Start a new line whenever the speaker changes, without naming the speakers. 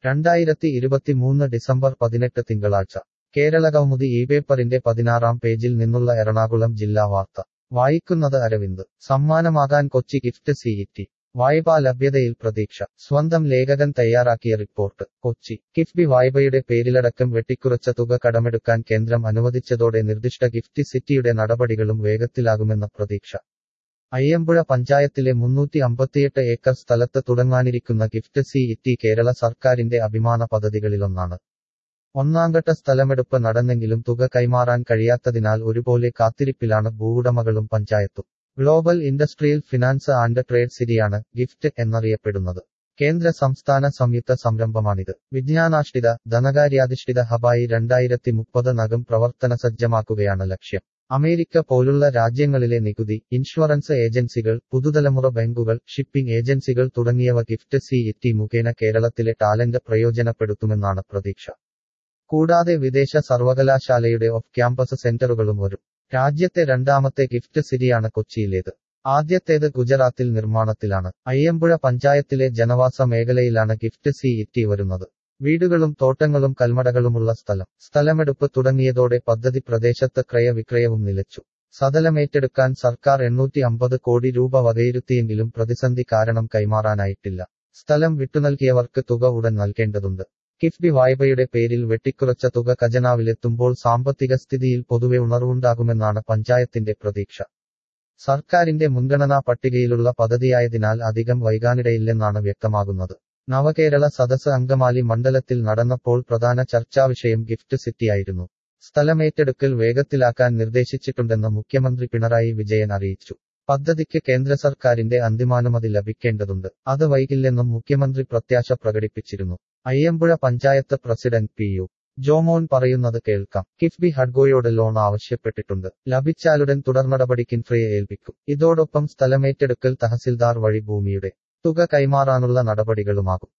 2023 December 18 തിങ്കളാഴ്ച കേരളകൗമുദി ഇപേപ്പറിന്റെ 16-ാം പേജിൽ നിന്നുള്ള എറണാകുളം ജില്ലാ വാർത്ത വായിക്കുന്നത് അരവിന്ദ്. സമ്മാനമാകാൻ കൊച്ചി ഗിഫ്റ്റ് സിഇടി. വായ്പാ ലഭ്യതയിൽ പ്രതീക്ഷ. സ്വന്തം ലേഖകൻ തയ്യാറാക്കിയ റിപ്പോർട്ട്. കൊച്ചി. കിഫ്ബി വായ്പയുടെ പേരിലടക്കം വെട്ടിക്കുറച്ച തുക കടമെടുക്കാൻ കേന്ദ്രം അനുവദിച്ചതോടെ നിർദ്ദിഷ്ട ഗിഫ്റ്റ് സിറ്റിയുടെ നടപടികളും വേഗത്തിലാകുമെന്ന പ്രതീക്ഷ. അയ്യമ്പുഴ പഞ്ചായത്തിലെ 358 ഏക്കർ സ്ഥലത്ത് തുടങ്ങാനിരിക്കുന്ന ഗിഫ്റ്റ് സിഇടി കേരള സർക്കാരിന്റെ അഭിമാന പദ്ധതികളിലൊന്നാണ്. ഒന്നാംഘട്ട സ്ഥലമെടുപ്പ് നടന്നെങ്കിലും തുക കൈമാറാൻ കഴിയാത്തതിനാൽ ഒരുപോലെ കാത്തിരിപ്പിലാണ് ഭൂവുടമകളും പഞ്ചായത്തും. Global industrial finance and trade സിറ്റിയാണ് ഗിഫ്റ്റ് എന്നറിയപ്പെടുന്നത്. കേന്ദ്ര സംസ്ഥാന സംയുക്ത സംരംഭമാണിത്. വിജ്ഞാനാധിഷ്ഠിത ധനകാര്യാധിഷ്ഠിത ഹബായി 2030 പ്രവർത്തനസജ്ജമാക്കുകയാണ് ലക്ഷ്യം. അമേരിക്ക പോലുള്ള രാജ്യങ്ങളിലെ നികുതി, ഇൻഷുറൻസ് ഏജൻസികൾ, പുതുതലമുറ ബാങ്കുകൾ, ഷിപ്പിംഗ് ഏജൻസികൾ തുടങ്ങിയവ ഗിഫ്റ്റ് സിഇടി മുഖേന കേരളത്തിലെ ടാലന്റ് പ്രയോജനപ്പെടുത്തുമെന്നാണ് പ്രതീക്ഷ. കൂടാതെ വിദേശ സർവകലാശാലയുടെ ഓഫ് ക്യാമ്പസ് സെന്ററുകളും വരും. രാജ്യത്തെ രണ്ടാമത്തെ ഗിഫ്റ്റ് സിറ്റിയാണ് കൊച്ചിയിലേത്. ആദ്യത്തേത് ഗുജറാത്തിൽ നിർമ്മാണത്തിലാണ്. അയ്യമ്പുഴ പഞ്ചായത്തിലെ ജനവാസ മേഖലയിലാണ് ഗിഫ്റ്റ് സിഇടി വരുന്നത്. വീടുകളും തോട്ടങ്ങളും കൽമടകളുമുള്ള സ്ഥലമെടുപ്പ് തുടങ്ങിയതോടെ പദ്ധതി പ്രദേശത്ത് ക്രയവിക്രയവും നിലച്ചു. സ്ഥലമേറ്റെടുക്കാൻ സർക്കാർ 850 കോടി രൂപ വകയിരുത്തിയെങ്കിലും പ്രതിസന്ധി കാരണം കൈമാറാനായിട്ടില്ല. സ്ഥലം വിട്ടുനൽകിയവർക്ക് തുക ഉടൻ നൽകേണ്ടതുണ്ട്. കിഫ്ബി വായ്പയുടെ പേരിൽ വെട്ടിക്കുറച്ച തുക ഖജനാവിലെത്തുമ്പോൾ സാമ്പത്തിക സ്ഥിതിയിൽ പൊതുവെ ഉണർവുണ്ടാകുമെന്നാണ് പഞ്ചായത്തിന്റെ പ്രതീക്ഷ. സർക്കാരിന്റെ മുൻഗണനാ പട്ടികയിലുള്ള പദ്ധതിയായതിനാൽ അധികം വൈകാനിടയില്ലെന്നാണ് വ്യക്തമാകുന്നത്. നവകേരള സദസ് അങ്കമാലി മണ്ഡലത്തിൽ നടന്നപ്പോൾ പ്രധാന ചർച്ചാവിഷയം ഗിഫ്റ്റ് സിറ്റിയായിരുന്നു. സ്ഥലമേറ്റെടുക്കൽ വേഗത്തിലാക്കാൻ നിർദ്ദേശിച്ചിട്ടുണ്ടെന്ന് മുഖ്യമന്ത്രി പിണറായി വിജയൻ അറിയിച്ചു. പദ്ധതിക്ക് കേന്ദ്ര സർക്കാരിന്റെ അന്തിമാനുമതി ലഭിക്കേണ്ടതുണ്ട്. അത് വൈകില്ലെന്നും മുഖ്യമന്ത്രി പ്രത്യാശ പ്രകടിപ്പിച്ചിരുന്നു. Ayyampuzha panchayat president P U. ജോമോൻ പറയുന്നത് കേൾക്കാം. കിഫ്ബി ഹഡ്കോയോട് ലോൺ ആവശ്യപ്പെട്ടിട്ടുണ്ട്. ലഭിച്ചാലുടൻ തുടർനടപടി കിൻഫ്രയെ ഏൽപ്പിക്കും. ഇതോടൊപ്പം സ്ഥലമേറ്റെടുക്കൽ തഹസിൽദാർ വഴി ഭൂമിയുടെ തുക കൈമാറാനുള്ള നടപടികളുമാകും.